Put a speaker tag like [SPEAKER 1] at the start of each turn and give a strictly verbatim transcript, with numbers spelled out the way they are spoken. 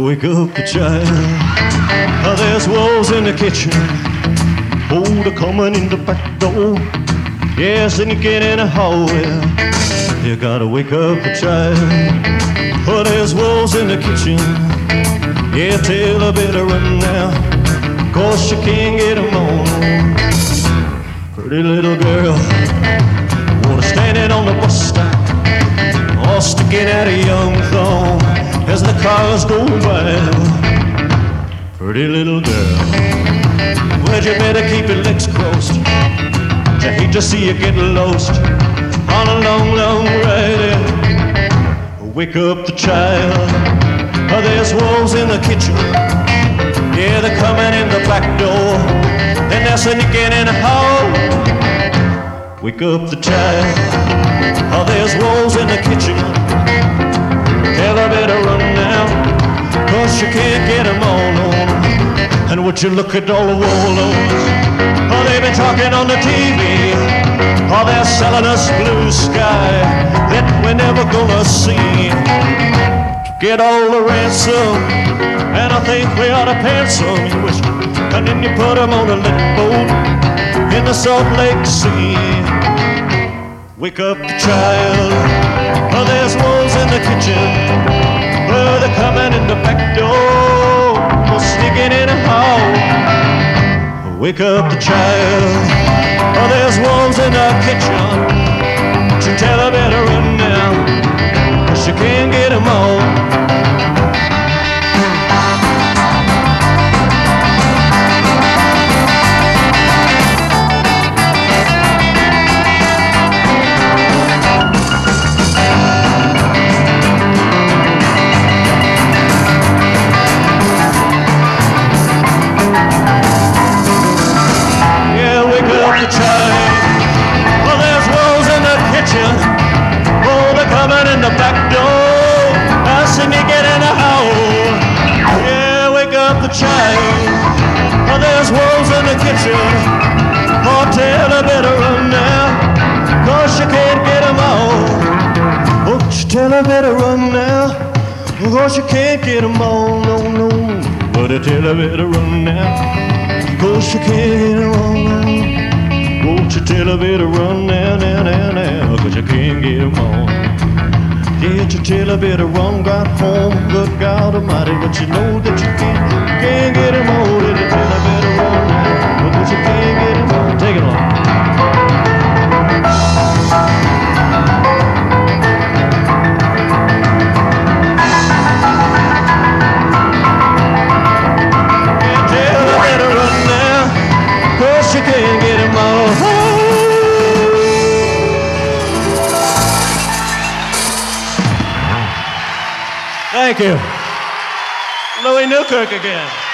[SPEAKER 1] wake up the child. Oh, there's wolves in the kitchen. Oh, they're coming in the back door. Yes, and you get in the hallway. You gotta wake up the child. Oh, there's wolves in the kitchen. Yeah, tell her better run now, 'cause she can't get them on. Pretty little girl, wanna standing on the bus stop, all sticking out a young thumb as the cars go by. Pretty little girl, well, you better keep your legs crossed. I hate to see you get lost on a long, long ride. Wake up the child. Oh, there's wolves in the kitchen. Yeah, they're coming in the back door. Then they're sneaking in the hall. Wake up the child. Oh, there's wolves in the kitchen. Tell her better run now, 'cause she can't get them all on. And would you look at all the warlords? Oh, they've been talking on the T V. Oh, they're selling us blue sky that we're never gonna see. Get all the ransom, and I think we ought to pay some. You wish, and then you put them on a little boat in the Salt Lake Sea. Wake up the child. Oh, there's wolves in the kitchen. Oh, they're coming in the back door, or sneaking in a hall. Wake up the child. Oh, there's wolves in the kitchen. She tell her better run now, 'cause she can't get them all. Child, oh, there's wolves in the kitchen. Oh, tell her better run now, 'cause she can't get them all. Oh, tell her better run now, 'cause she can't get them all. No, no, but I tell her better run now, 'cause she can't get them all. Won't you tell her better run now, now, now, now, 'cause you can't get them all. Did you tell her better run, got home, good God Almighty, but you know that you can't, can't get him all. Did you tell her better run now, because you can't get him all. Take it on. Yeah, tell her better run now, 'cause you can't get him all. Thank you. Louis Newkirk again.